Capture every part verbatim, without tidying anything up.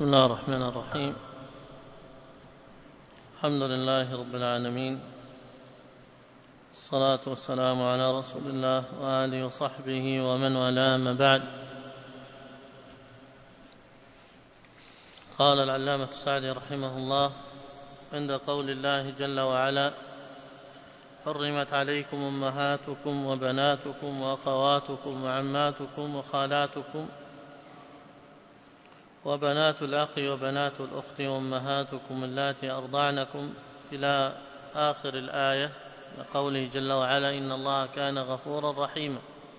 بسم الله الرحمن الرحيم. الحمد لله رب العالمين، الصلاة والسلام على رسول الله وآله وصحبه ومن والاه، ما بعد. قال العلامة السعدي رحمه الله عند قول الله جل وعلا: حرمت عليكم أمهاتكم وبناتكم وأخواتكم وعماتكم وخالاتكم وبنات الأخ وبنات الأخت وأمهاتكم اللاتي أرضعنكم إلى آخر الآية، قوله جل وعلا: إن الله كان غفورا رحيما.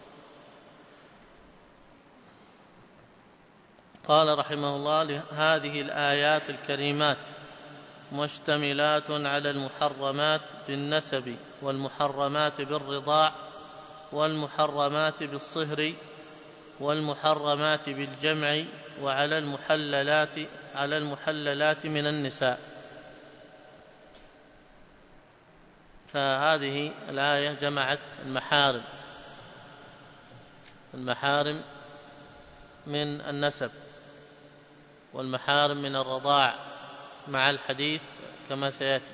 قال رحمه الله: هذه الآيات الكريمات مشتملات على المحرمات بالنسب والمحرمات بالرضاع والمحرمات بالصهر والمحرمات بالجمع وعلى المحللات على المحللات من النساء. فهذه الآية جمعت المحارم المحارم من النسب والمحارم من الرضاع مع الحديث كما سيأتي،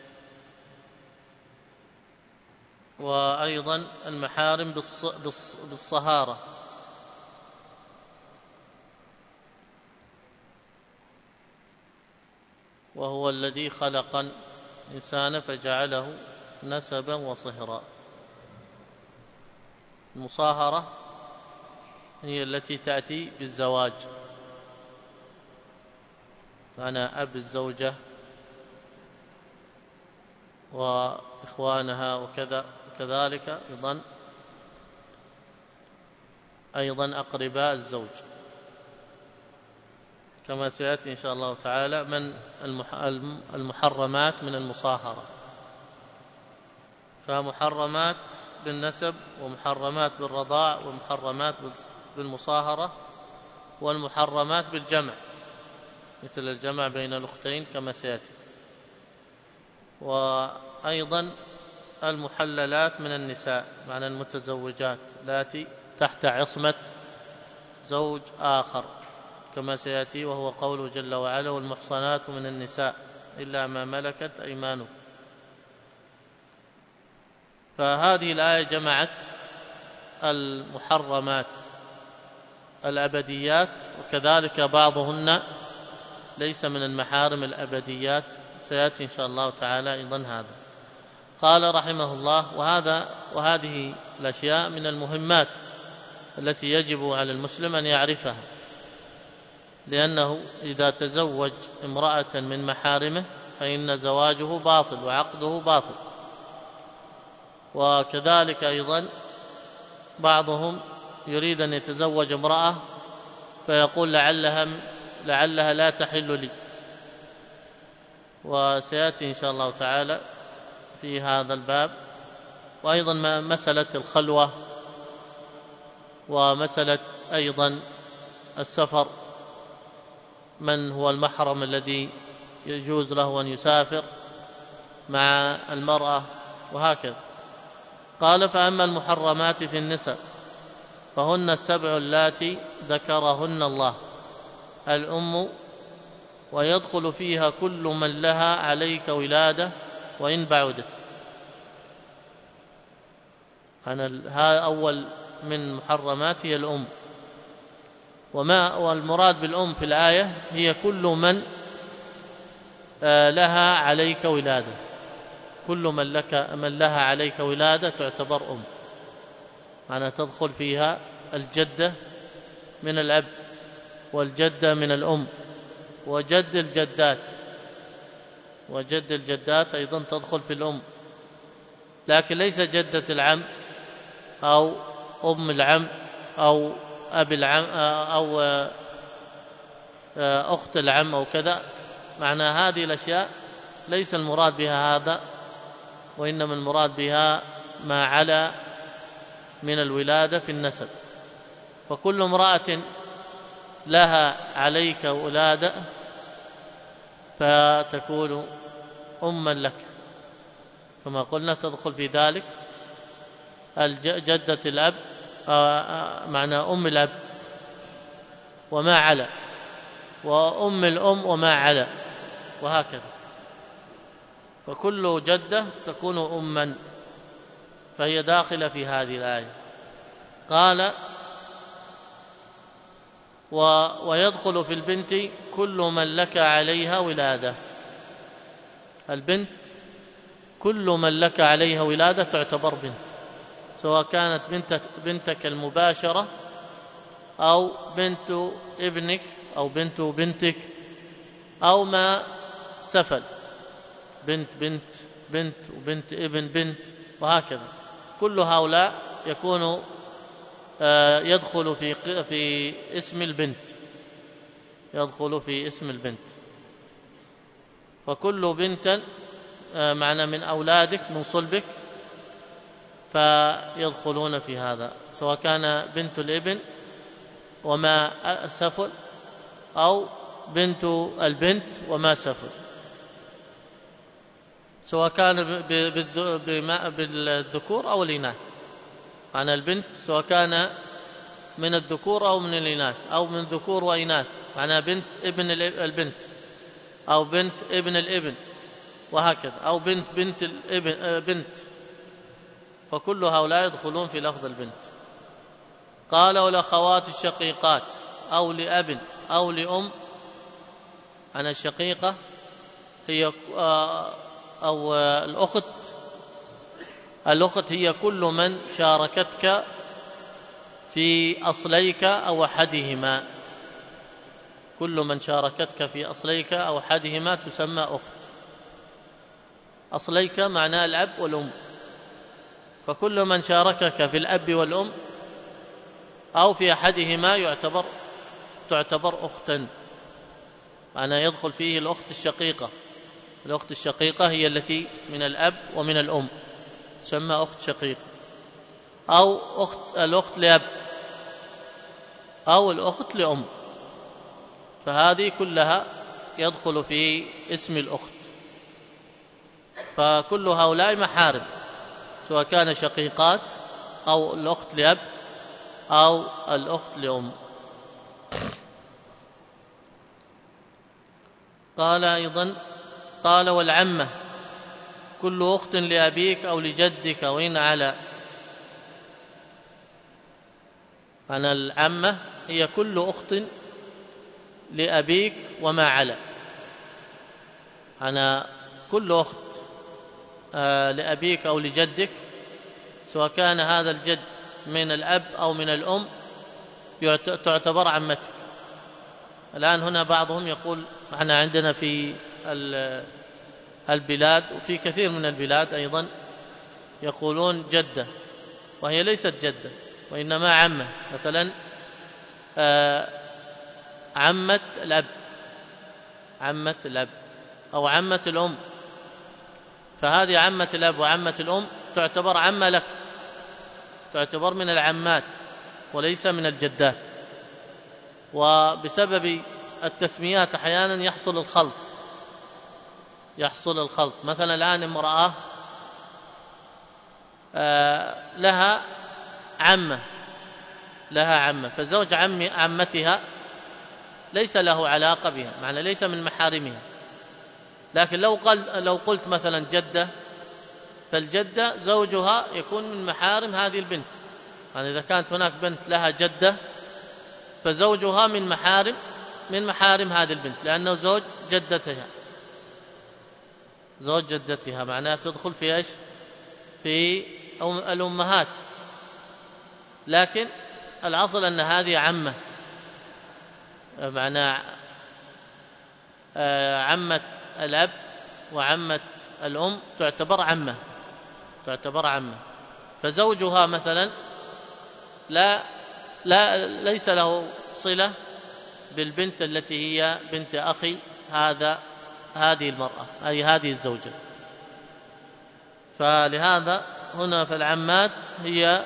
وأيضا المحارم بالصهارة، وهو الذي خلق الإنسان فجعله نسبا وصهرا. المصاهرة هي التي تأتي بالزواج، أنا أب الزوجة وإخوانها وكذا، وكذلك أيضا أيضا أقرباء الزوج كما سيأتي إن شاء الله تعالى. من المحرمات من المصاهرة، فمحرمات بالنسب ومحرمات بالرضاع ومحرمات بالمصاهرة والمحرمات بالجمع، مثل الجمع بين الأختين كما سيأتي، وأيضا المحللات من النساء معنى المتزوجات التي تحت عصمة زوج آخر كما سيأتي، وهو قوله جل وعلا: والمحصنات من النساء إلا ما ملكت أيمانكم. فهذه الآية جمعت المحرمات الأبديات، وكذلك بعضهن ليس من المحارم الأبديات، سيأتي إن شاء الله تعالى أيضا هذا. قال رحمه الله: وهذا وهذه الأشياء من المهمات التي يجب على المسلم أن يعرفها، لأنه إذا تزوج امرأة من محارمه فإن زواجه باطل وعقده باطل. وكذلك أيضا بعضهم يريد أن يتزوج امرأة فيقول لعلها لعلها لا تحل لي، وسيأتي إن شاء الله تعالى في هذا الباب. وأيضا مسألة الخلوة، ومسألة أيضا السفر، من هو المحرم الذي يجوز له أن يسافر مع المرأة، وهكذا. قال: فأما المحرمات في النسب فهن السبع اللاتي ذكرهن الله: الأم، ويدخل فيها كل من لها عليك ولادة وإن بعدت. هذا أول من محرمات هي الأم، وما والمراد بالأم في الآية هي كل من لها عليك ولادة، كل من لك من لها عليك ولادة تعتبر أم، معنى تدخل فيها الجدة من الأب والجدة من الأم وجد الجدات، وجد الجدات أيضا تدخل في الأم، لكن ليس جدة العم أو أم العم أو أب العم أو أخت العم أو كذا. معنى هذه الأشياء ليس المراد بها هذا، وإنما المراد بها ما علا من الولادة في النسب. وكل امرأة لها عليك ولادة فتكون أما لك، كما قلنا تدخل في ذلك جدة الأب، معنى أم الأب وما علا، وأم الأم وما علا، وهكذا. فكل جدة تكون أما، فهي داخلة في هذه الآية. قال: و ويدخل في البنت كل من لك عليها ولادة. البنت كل من لك عليها ولادة تعتبر بنت، سواء كانت بنت بنتك المباشرة أو بنت ابنك أو بنت بنتك أو ما سفل، بنت بنت بنت وبنت ابن بنت، وهكذا. كل هؤلاء يكون يدخل في في اسم البنت، يدخل في اسم البنت. فكل بنت معنى من أولادك من صلبك فيدخلون في هذا، سواء كان بنت الابن وما سفل أو بنت البنت وما سفل، سواء كان بالذكور أو الإناث. معنى البنت سواء كان من الذكور أو من الإناث أو من ذكور وإناث، معنى بنت ابن البنت أو بنت ابن الابن، وهكذا، أو بنت بنت الابن بنت. فكل هؤلاء يدخلون في لفظ البنت. قال: والأخوات الشقيقات أو لأب أو لأم. أنا الشقيقة هي أو الأخت، الأخت هي كل من شاركتك في أصليك أو أحدهما، كل من شاركتك في أصليك أو أحدهما تسمى أخت. أصليك معناه الأب والأم، فكل من شاركك في الأب والأم أو في أحدهما يعتبر تعتبر أختا، معناه يدخل فيه الأخت الشقيقة. الأخت الشقيقة هي التي من الأب ومن الأم، تسمى أخت شقيقة، أو أخت الأخت لأب أو الأخت لأم، فهذه كلها يدخل في اسم الأخت. فكل هؤلاء محارم، سواء كان شقيقات أو الأخت لأب أو الأخت لأم. قال أيضا: قال: والعمة كل أخت لأبيك أو لجدك وإن على. أنا العمة هي كل أخت لأبيك وما على. أنا كل أخت لأبيك أو لجدك، سواء كان هذا الجد من الأب أو من الأم، تعتبر عمتك. الآن هنا بعضهم يقول، احنا عندنا في البلاد وفي كثير من البلاد أيضا يقولون جدة، وهي ليست جدة وإنما عمة. مثلا عمة الأب، عمة الأب أو عمة الأم، فهذه عمة الأب وعمة الأم تعتبر عمة لك، تعتبر من العمات وليس من الجدات. وبسبب التسميات أحيانا يحصل الخلط، يحصل الخلط. مثلا الآن امرأة لها عمة، لها عمة، فزوج عم عمتها ليس له علاقة بها، معنى ليس من محارمها. لكن لو قل لو قلت مثلا جدة، فالجدة زوجها يكون من محارم هذه البنت. يعني إذا كانت هناك بنت لها جدة فزوجها من محارم من محارم هذه البنت، لأنه زوج جدتها، زوج جدتها، معناها تدخل في ايش؟ في الأمهات. لكن الأصل أن هذه عمة، معناها عمة الأب وعمة الأم تعتبر عمة، تعتبر عمة. فزوجها مثلا لا لا ليس له صلة بالبنت التي هي بنت أخي هذا هذه المرأة، أي هذه الزوجة. فلهذا هنا فالعمات هي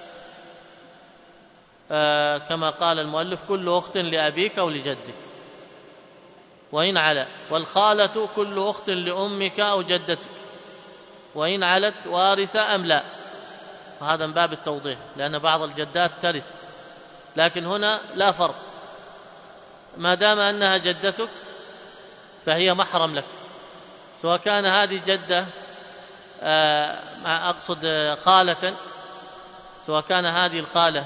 آه كما قال المؤلف: كل أخت لأبيك أو لجدك وإن على. والخالة كل أخت لأمك أو جدتك وإن علت وارثة أم لا. وهذا من باب التوضيح، لأن بعض الجدات ترث، لكن هنا لا فرق، ما دام أنها جدتك فهي محرم لك، سواء كان هذه جدة أقصد خالة، سواء كان هذه الخالة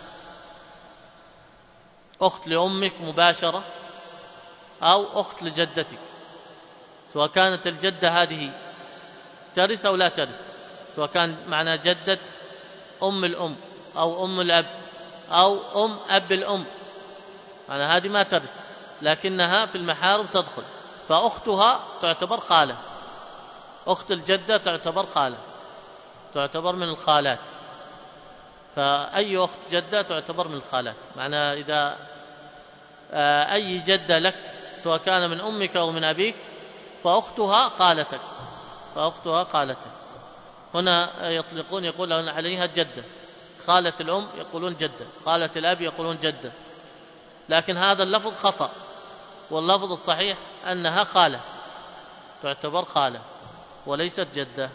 أخت لأمك مباشرة أو أخت لجدتك، سواء كانت الجدة هذه ترث أو لا ترث، سواء كان معنى جدة أم الأم أو أم الأب أو أم أب الأم، يعني هذه ما ترث لكنها في المحارم تدخل، فأختها تعتبر خالة، أخت الجدة تعتبر خالة، تعتبر من الخالات، فأي أخت جدة تعتبر من الخالات. معنى إذا أي جدة لك سواء كان من أمك أو من أبيك فأختها خالتك، فأختها خالتك. هنا يطلقون يقولون عليها جدة، خالة الأم يقولون جدة، خالة الأب يقولون جدة، لكن هذا اللفظ خطأ، واللفظ الصحيح أنها خالة، تعتبر خالة وليست جدة.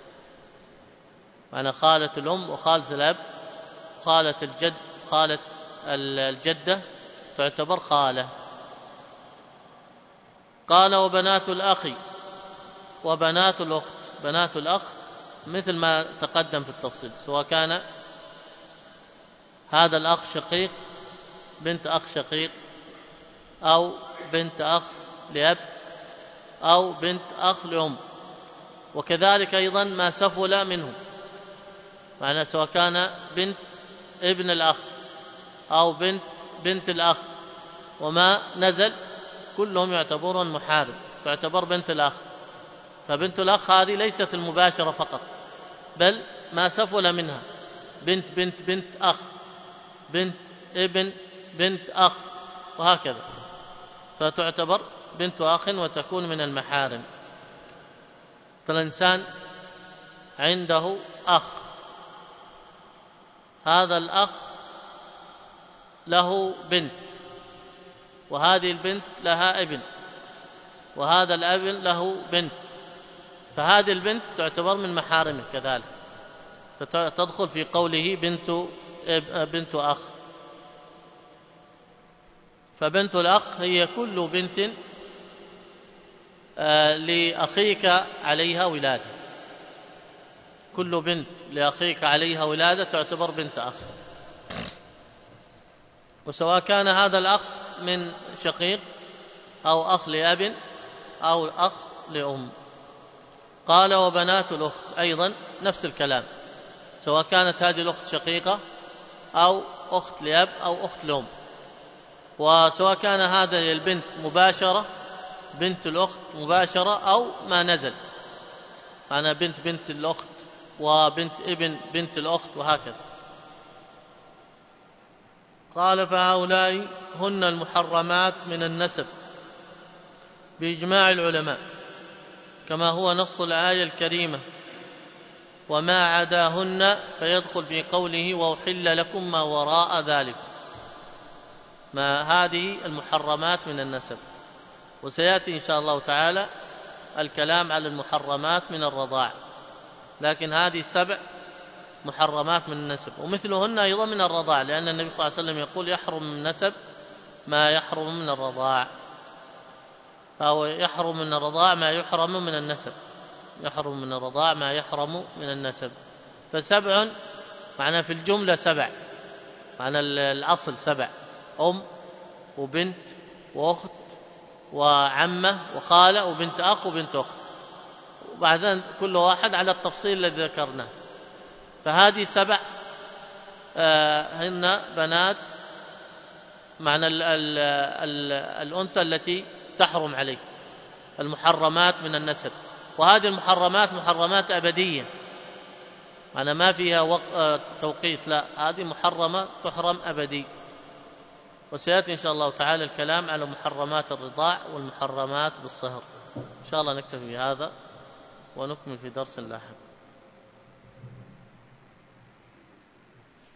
معنى خالة الأم وخالة الأب، خالة الجد، خالة الجدة تعتبر خالة. قال وبنات الأخ وبنات الأخت. بنات الأخ مثل ما تقدم في التفصيل، سواء كان هذا الأخ شقيق، بنت أخ شقيق، أو بنت أخ لأب، أو بنت أخ لأم، وكذلك أيضا ما سفل منه، معنى سواء كان بنت ابن الأخ أو بنت بنت الأخ وما نزل كلهم يعتبرون محارم، تعتبر بنت الأخ. فبنت الأخ هذه ليست المباشرة فقط، بل ما سفل منها، بنت بنت بنت أخ، بنت ابن بنت أخ، وهكذا، فتعتبر بنت أخ وتكون من المحارم. فالإنسان عنده أخ، هذا الأخ له بنت، وهذه البنت لها ابن، وهذا الابن له بنت، فهذه البنت تعتبر من محارمه كذلك، فتدخل في قوله بنت بنت أخ. فبنت الأخ هي كل بنت لأخيك عليها ولادة، كل بنت لأخيك عليها ولادة تعتبر بنت أخ، وسواء كان هذا الأخ من شقيق أو أخ لأب أو أخ لأم. قال وبنات الأخت أيضا نفس الكلام، سواء كانت هذه الأخت شقيقة أو أخت لأب أو أخت لأم، وسواء كان هذه البنت مباشرة، بنت الأخت مباشرة، أو ما نزل، أنا بنت بنت الأخت وبنت ابن بنت الأخت وهكذا. قال فهؤلاء هن المحرمات من النسب بإجماع العلماء، كما هو نص الآية الكريمة، وما عداهن فيدخل في قوله وأحل لكم ما وراء ذلك. ما هذه المحرمات من النسب، وسيأتي إن شاء الله تعالى الكلام على المحرمات من الرضاع، لكن هذه السبع محرمات من النسب، ومثلهن أيضا من الرضاع، لأن النبي صلى الله عليه وسلم يقول يحرم من النسب ما يحرم من الرضاع، أو يحرم من الرضاع ما يحرم من النسب، يحرم من الرضاع ما يحرم من النسب. فسبع معنى في الجملة سبع، معنى الأصل سبع، أم وبنت وأخت وعمة وخالة وبنت أخ وبنت أخت، وبعدين كل واحد على التفصيل الذي ذكرناه. فهذه سبع آه هن بنات معنى ال ال ال الأنثى التي تحرم عليه، المحرمات من النسب. وهذه المحرمات محرمات أبدية، أنا ما فيها وق... آه توقيت، لا، هذه محرمة تحرم أبدي. وسيأتي إن شاء الله تعالى الكلام على محرمات الرضاع والمحرمات بالصهر. إن شاء الله نكتفي بهذا ونكمل في درس لاحق.